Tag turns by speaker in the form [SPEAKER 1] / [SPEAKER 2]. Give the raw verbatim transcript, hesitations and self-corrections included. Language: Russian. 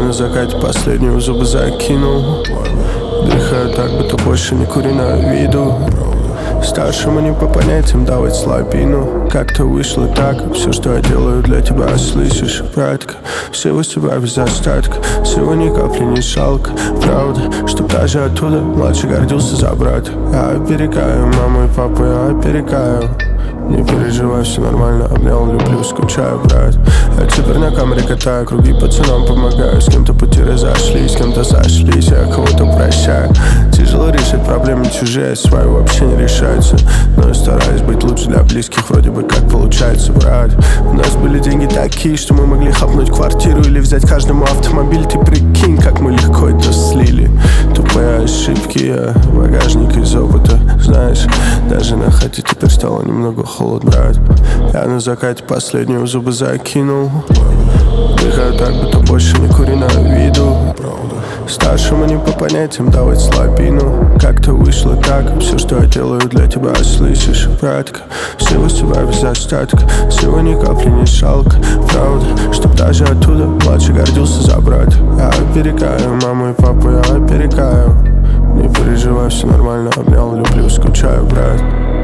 [SPEAKER 1] на закате последнюю зубы закинул. Дыхаю так, будто больше не кури на виду. Старшему не по понятиям давать слабину. Как-то вышло так, все, что я делаю для тебя, слышишь, братка? Всего с тебя без остатка, всего ни капли не жалко. Правда, чтоб даже оттуда младший гордился за брата. Я оберегаю маму и папу, я оберегаю. Не переживай, все нормально, обнял, люблю, скучаю, брат. Я теперь на камере катаю круги, пацанам помогаю. С кем-то пути разошлись, с кем-то сошлись, я кого-то прощаю. Тяжело решать проблемы чужие, свои вообще не решаются. Но я стараюсь быть лучше для близких, вроде бы как получается, брат. У нас были деньги такие, что мы могли хапнуть квартиру или взять каждому автомобиль. Ты прикинь, как мы легко это слили. Тупые ошибки, я багажник из опыта. Знаешь, даже на хате теперь стало немного холодно, брат. Я на закате последнюю зубы закинул. Дыхаю так, будто больше не кури на виду. Старшему не по понятиям давать слабину. Как-то вышло так, все, что я делаю для тебя, слышишь, братка? Всего с тебя без остатка, всего ни капли не жалко. Правда, чтоб даже оттуда младший гордился за брата. Я оберегаю маму и папу, я оберегаю. Не переживай, все нормально, обнял, люблю, скучаю, брат.